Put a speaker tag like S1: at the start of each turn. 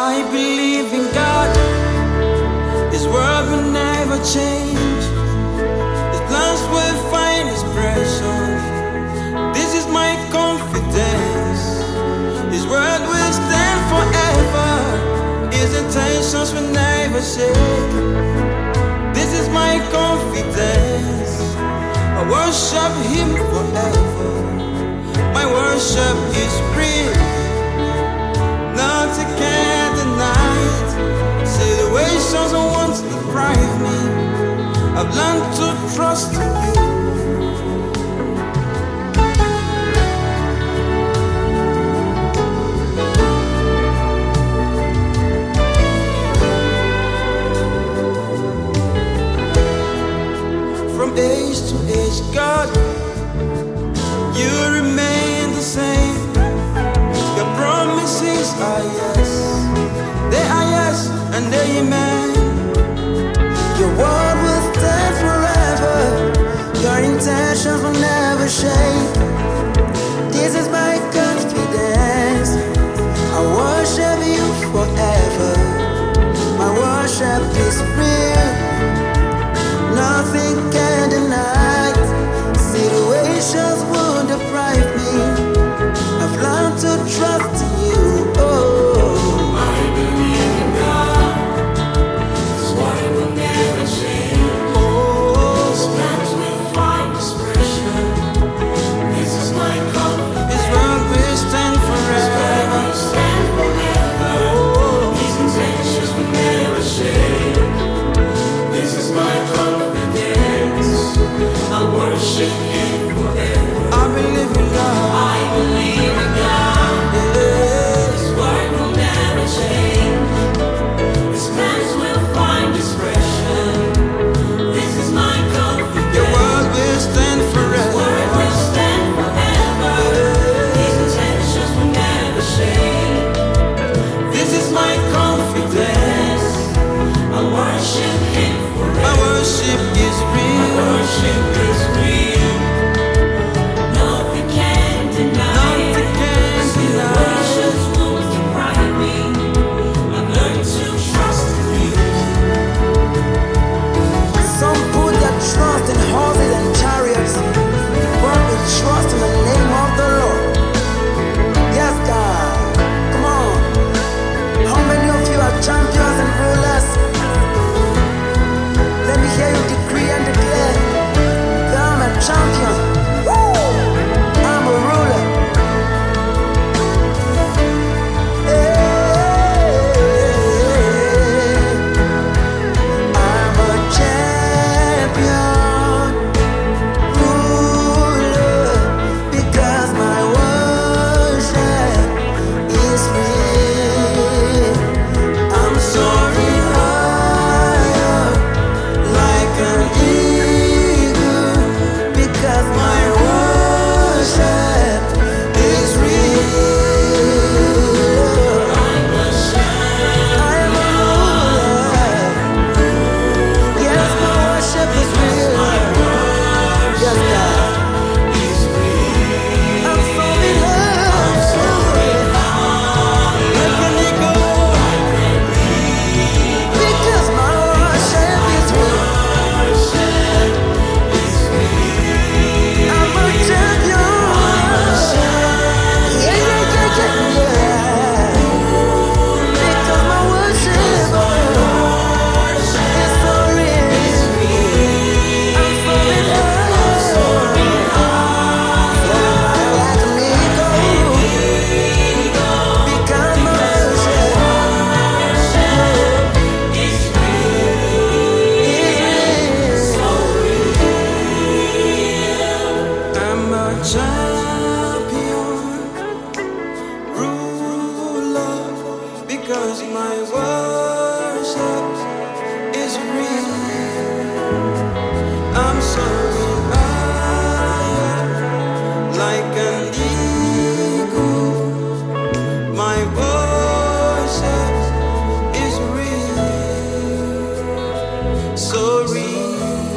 S1: I believe in God. His word will never change. His plans will find expression. This is my confidence. His word will stand forever. His intentions will never shake. This is my confidence. I worship Him forever. My worship is real. Nothing can deny it. Situations want to deprive me. I've learned to trust in You. From age to age, God, You remain the same. Your promises are yes, they are yes and amen. Your word will stand forever. Your intentions will never shake. This is my confidence. I worship You forever. My worship is real. Nothing can deny it. Situations won't deprive me. I've learned to trust in You. Oh,
S2: I believe in God. His word will never change. His plans will find expression. This is my confidence.
S1: His word will stand forever.
S2: Will stand forever. His intentions will never shake. This is my confidence. I worship Him forever.
S1: I believe in God.
S2: I believe in God. His word will never change. His plans will find expression. This is my confidence.
S1: Your word will stand
S2: His
S1: forever.
S2: word will stand forever. His intentions will never shake.
S1: This is my confidence.
S2: I worship Him forever.
S1: My worship is real.
S2: Worship is real. Nothing can deny it.
S1: Nothing can deny.
S2: Situations won't deprive me. I've learned to trust in You.
S3: Some put their trust in horses and chariots, but we trust in the name of the Lord. Yes, God. Come on. How many of you are champions and rulers? Let me hear you decree and declare that I'm a champion. Woo! I'm a ruler. I'm a champion, ruler, because my worship is real. I'm soaring higher like an eagle, because my worship is real. I am a ruler. Yes, my worship is real. Yes, God. I'm falling high.
S1: Like an eagle.
S3: Because my worship is real. I'm a champion. Yeah, yeah, yeah, yeah, yeah. Because my worship is so real. I'm falling high. Like an eagle. Because my worship is real.
S1: I'm a champion, ruler, because my worship is real. I'm soaring higher like an eagle. My worship is real, so real.